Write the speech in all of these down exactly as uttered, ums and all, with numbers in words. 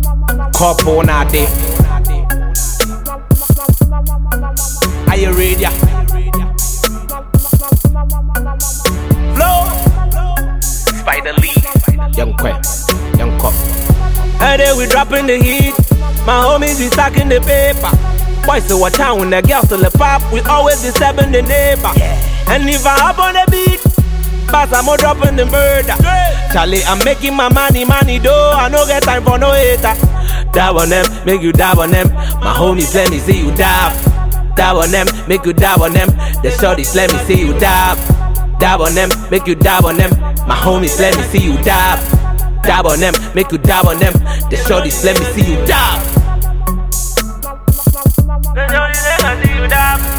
Couple na day. Are you ready? Flow. Spider Lee. Young Quay. Young Cop. Hey there we dropping the heat. My homies be stacking the paper. Boys so what time when the girls still the pop. We always disturbing the neighbor. And if I hop on the beat, Bass I'm dropping the murder. Charlie, I'm making my money, money though. I no get time for no hater. Dab on them, make you dab on them. My homies, let me see you dab. Dab on them, make you dab on them. The shorties, let me see you dab. Dab on them, make you dab on them. My homies, let me see you dab. Dab on them, make you dab on them. The shorties, let me see you dab. The shorties, let me see you dab.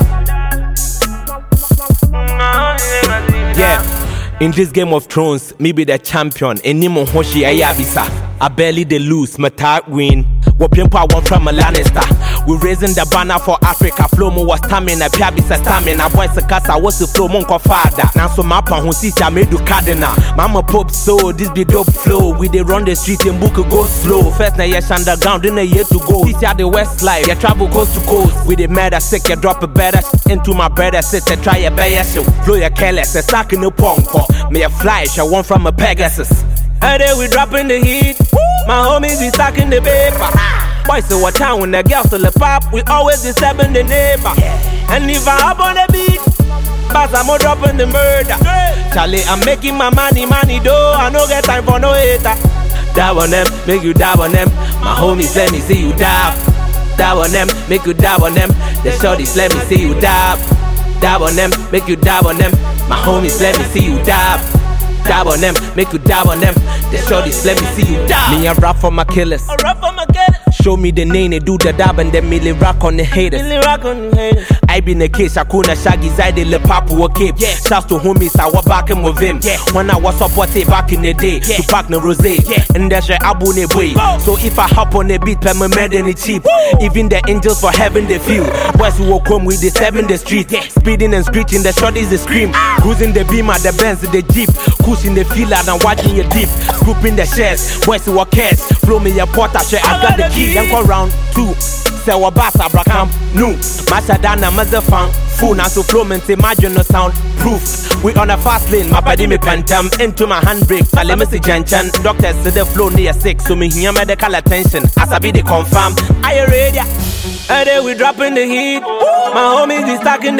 Yeah. In this Game of Thrones, me be the champion. Anymore Hoshi Ayabisa. I barely they lose, my tag win. Wapimpa one from a Lannister. We raising the banner for Africa. Flow mo was stamina, Piabisa stamina. Boys a casa was the flow monko father. Now so mapa who see I made do cardinal. Mama pop so this be dope flow. We they run the street and book a go slow. First na yes underground, then a year to go. This year the west life, yeah travel coast to coast. We the murder sick, you drop a better shit into my brother sister. Try a better show. Flow your careless, a sack in the pong. Me a flash, I want from a Pegasus. Hey there we dropping the heat. My homies be stacking the paper. Boys so what time when the girls still the pop. We always disturbing the neighbor. And if I hop on the beat, Bass I'm dropping the murder. Charlie, I'm making my money, money though. I no get time for no hater. Dab on them, make you dab on them. My homies, let me see you dab. Dab on them, make you dab on them. The shorties, let me see you dab. Dab on them, make you dab on them. My homies, let me see you dab. Dab on them, make you dab on them. The shorties, let me see you dab. Me a rap for my killers. I rap for my killers. Show me the name, they do the dab and then me rock on the haters. Me rock on the haters. I been the case, I couldn't shaggy side the papu a cape. Yeah. Shouts to homies, I was back with him. Yeah. When I was supported back in the day, yeah. To back the rose. Yeah. And there's your abu ne boy. So if I hop on the beat, per me mad any cheap. Woo. Even the angels for heaven they feel. Boys who will come with the seven the street. Yeah. Speeding and screeching, the shorties they scream. Ah. Cruising the beam at the Benz, the Jeep. Cruising the field out and watching your deep. Scooping the shares, boys who are cares. Flow me your pot, I I got the key. Then go round two. Say what bass abrakam no. Masha dana mazafan. Full now so flow mente imagine no sound proof. We on a fast lane, my body me pentam. Into my handbrake, so let me see Janchan. Doctors say the flow near six, so me hear medical attention. As I be the confirm. Are you ready? Hey there we dropping the heat. My homies be stacking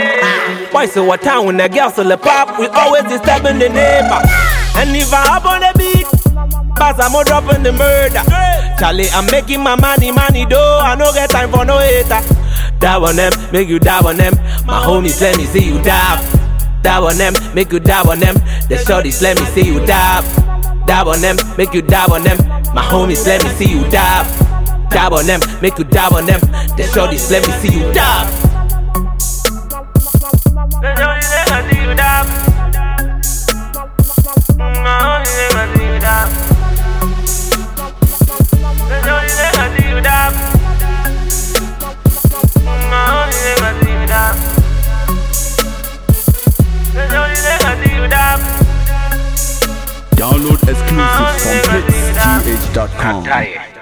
the boys so what time when the girls still the pop. We always disturbing the neighbor. And if I hop on the beat, Bass I'm dropping the murder. Charlie, I'm making my money, money though. I no get time for no hater. Dab on them, make you dab on them. My homies, let me see you dab. Dab on them, make you dab on them. The shorties, let me see you dab. Dab on them, make you dab on them. My homies, let me see you dab. Dab on them, make you dab on them. The shorties, let me see you dab. The shorties, let me see you dab. My homies, let me see you dab. The shorties, let me see you dab. My homies, let me see you dab. The shorties, let me see you dab. Download exclusive from hits g h dot com.